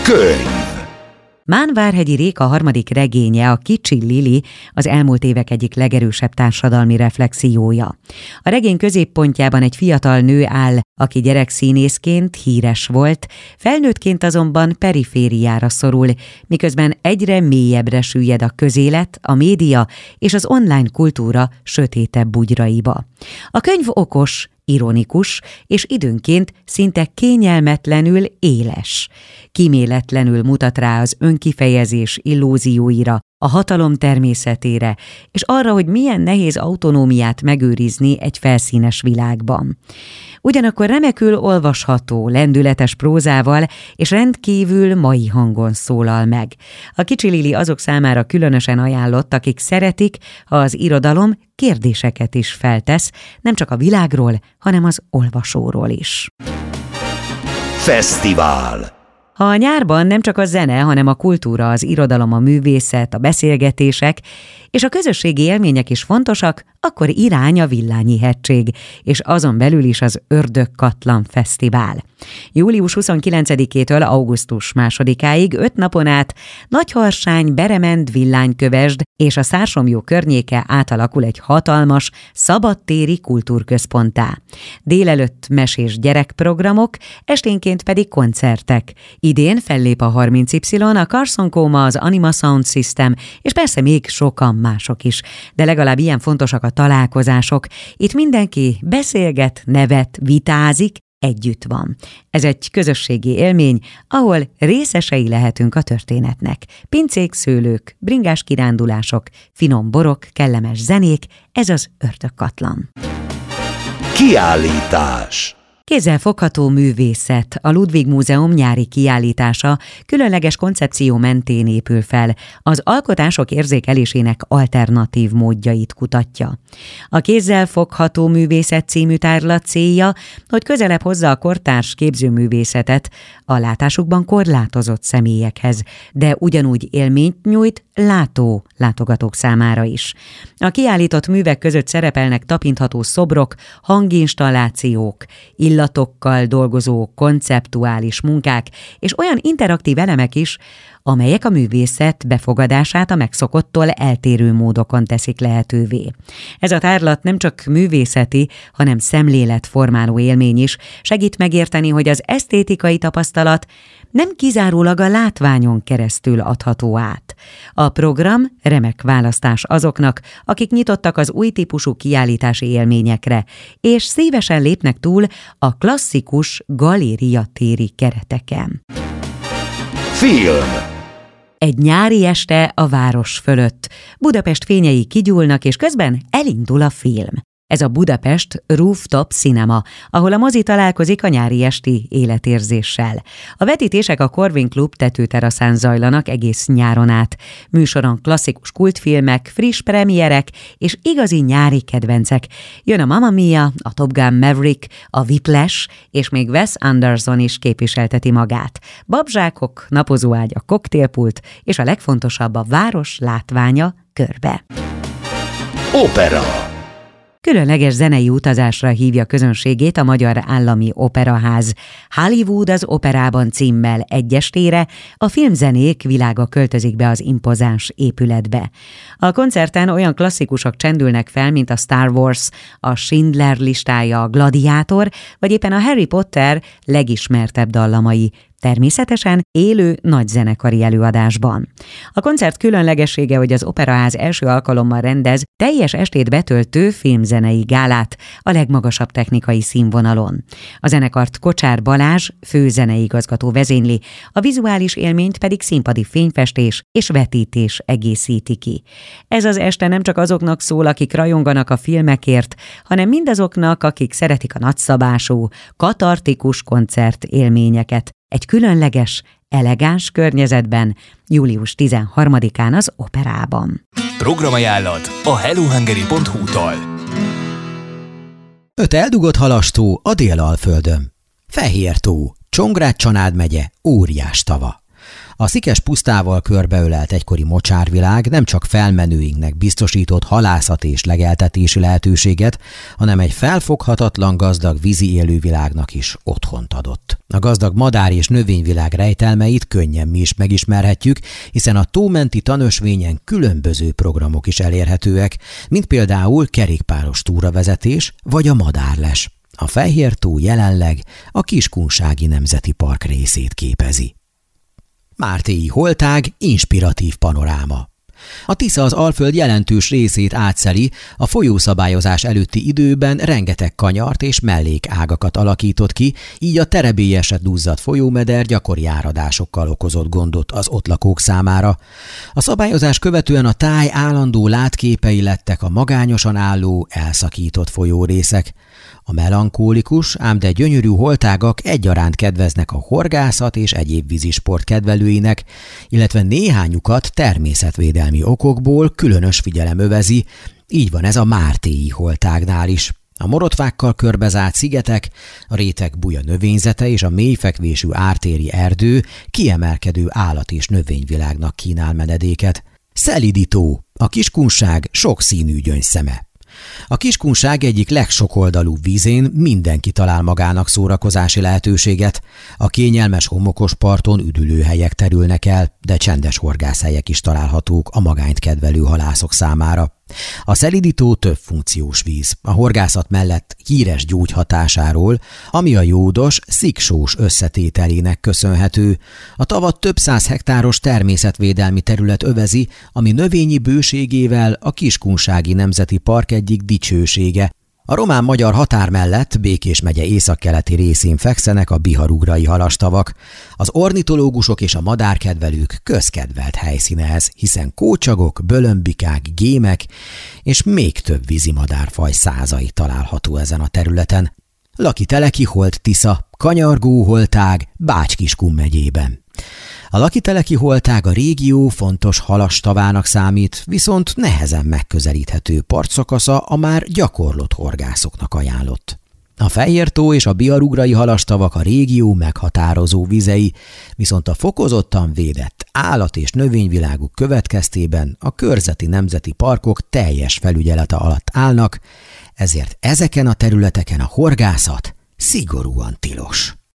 Könyv. Mánvárhegyi Réka harmadik regénye, a Kicsi Lili, az elmúlt évek egyik legerősebb társadalmi reflexiója. A regény középpontjában egy fiatal nő áll, aki gyerekszínészként híres volt, felnőttként azonban perifériára szorul, miközben egyre mélyebbre süllyed a közélet, a média és az online kultúra sötétebb bugyraiba. A könyv okos, ironikus és időnként szinte kényelmetlenül éles. Kíméletlenül mutat rá az önkifejezés illúzióira, a hatalom természetére, és arra, hogy milyen nehéz autonómiát megőrizni egy felszínes világban. Ugyanakkor remekül olvasható, lendületes prózával és rendkívül mai hangon szólal meg. A Kicsi Lili azok számára különösen ajánlott, akik szeretik, ha az irodalom kérdéseket is feltesz, nem csak a világról, hanem az olvasóról is. Fesztivál. Ha a nyárban nem csak a zene, hanem a kultúra, az irodalom, a művészet, a beszélgetések és a közösségi élmények is fontosak, akkor irány a Villányi-hegység, és azon belül is az Ördögkatlan Fesztivál. Július 29-től augusztus 2-áig 5 napon át Nagyharsány, Berement, Villánykövesd és a Szársomlyó környéke átalakul egy hatalmas, szabadtéri kultúrközponttá. Délelőtt mesés gyerekprogramok, esténként pedig koncertek. Idén fellép a 30Y, a Carson Coma, az Anima Sound System, és persze még sokan mások is, de legalább ilyen fontosak a találkozások. Itt mindenki beszélget, nevet, vitázik, együtt van. Ez egy közösségi élmény, ahol részesei lehetünk a történetnek. Pincék, szőlők, bringás kirándulások, finom borok, kellemes zenék, ez az Ördögkatlan. Kiállítás. Kézzelfogható művészet, a Ludwig Múzeum nyári kiállítása különleges koncepció mentén épül fel, az alkotások érzékelésének alternatív módjait kutatja. A Kézzelfogható művészet című tárlat célja, hogy közelebb hozza a kortárs képzőművészetet a látásukban korlátozott személyekhez, de ugyanúgy élményt nyújt látogatók számára is. A kiállított művek között szerepelnek tapintható szobrok, hanginstallációk, illatokkal dolgozó konceptuális munkák és olyan interaktív elemek is, amelyek a művészet befogadását a megszokottól eltérő módokon teszik lehetővé. Ez a tárlat nem csak művészeti, hanem szemléletformáló élmény is, segít megérteni, hogy az esztétikai tapasztalat nem kizárólag a látványon keresztül adható át. A program remek választás azoknak, akik nyitottak az új típusú kiállítási élményekre, és szívesen lépnek túl a klasszikus galériatéri kereteken. Film. Egy nyári este a város fölött. Budapest fényei kigyúlnak, és közben elindul a film. Ez a Budapest Rooftop Cinema, ahol a mozi találkozik a nyári esti életérzéssel. A vetítések a Corvin Club tetőteraszán zajlanak egész nyáron át. Műsoron klasszikus kultfilmek, friss premierek és igazi nyári kedvencek. Jön a Mamma Mia, a Top Gun Maverick, a Whiplash, és még Wes Anderson is képviselteti magát. Babzsákok, napozóágy, a koktélpult, és a legfontosabb a város látványa körbe. Opera. Különleges zenei utazásra hívja közönségét a Magyar Állami Operaház. Hollywood az operában címmel egy estére a filmzenék világa költözik be az impozáns épületbe. A koncerten olyan klasszikusok csendülnek fel, mint a Star Wars, a Schindler listája, a Gladiátor, vagy éppen a Harry Potter legismertebb dallamai. Természetesen élő nagyzenekari előadásban. A koncert különlegessége, hogy az Operaház első alkalommal rendez teljes estét betöltő filmzenei gálát a legmagasabb technikai színvonalon. A zenekart Kocsár Balázs főzeneigazgató vezényli, a vizuális élményt pedig színpadi fényfestés és vetítés egészíti ki. Ez az este nem csak azoknak szól, akik rajonganak a filmekért, hanem mindazoknak, akik szeretik a nagyszabású, katartikus koncert élményeket, egy különleges, elegáns környezetben, július 13-án az Operában. Programajánlat a hellohungary.hu-tól. 5 eldugott halastó a Dél-Alföldön. Fehértó, Csongrád-Csanád megye, óriás tava. A szikes pusztával körbeölelt egykori mocsárvilág nem csak felmenőinknek biztosított halászat és legeltetési lehetőséget, hanem egy felfoghatatlan gazdag vízi élővilágnak is otthont adott. A gazdag madár- és növényvilág rejtelmeit könnyen mi is megismerhetjük, hiszen a tómenti tanösvényen különböző programok is elérhetőek, mint például kerékpáros túravezetés vagy a madárles. A Fejér-tó jelenleg a Kiskunsági Nemzeti Park részét képezi. Mártéi holtág, inspiratív panoráma. A Tisza az Alföld jelentős részét átszeli, a folyószabályozás előtti időben rengeteg kanyart és mellékágakat alakított ki, így a terebélyeset duzzadt folyómeder gyakori áradásokkal okozott gondot az ott lakók számára. A szabályozás követően a táj állandó látképei lettek a magányosan álló, elszakított folyórészek. A melankólikus, ám de gyönyörű holtágak egyaránt kedveznek a horgászat és egyéb vízisport kedvelőinek, illetve néhányukat természetvédelmi okokból különös figyelem övezi, így van ez a mártéi holtágnál is. A morotvákkal körbezárt szigetek, a réteg buja növényzete és a mélyfekvésű ártéri erdő kiemelkedő állat- és növényvilágnak kínál menedéket. Szelidító, a Kiskunság sokszínű gyöngyszeme. A Kiskunság egyik legsokoldalúbb vízén mindenki talál magának szórakozási lehetőséget. A kényelmes homokos parton üdülőhelyek terülnek el, de csendes horgászhelyek is találhatók a magányt kedvelő halászok számára. A szelidító több funkciós víz. A horgászat mellett híres gyógyhatásáról, ami a jódos, sziksós összetételének köszönhető. A tavat több száz hektáros természetvédelmi terület övezi, ami növényi bőségével a Kiskunsági Nemzeti Park egyik dicsősége. A román-magyar határ mellett Békés megye északkeleti részén fekszenek a biharugrai halastavak. Az ornitológusok és a madárkedvelők közkedvelt helyszíne ez, hiszen kócsagok, bölömbikák, gémek és még több vízimadárfaj százai található ezen a területen. Lakiteleki holt Tisza, kanyargó holtág Bács-Kiskun megyében. A Lakiteleki holtág a régió fontos halastavának számít, viszont nehezen megközelíthető partszakasza a már gyakorlott horgászoknak ajánlott. A Fejér-tó és a biharugrai halastavak a régió meghatározó vizei, viszont a fokozottan védett állat- és növényviláguk következtében a körzeti nemzeti parkok teljes felügyelete alatt állnak, ezért ezeken a területeken a horgászat szigorúan tilos.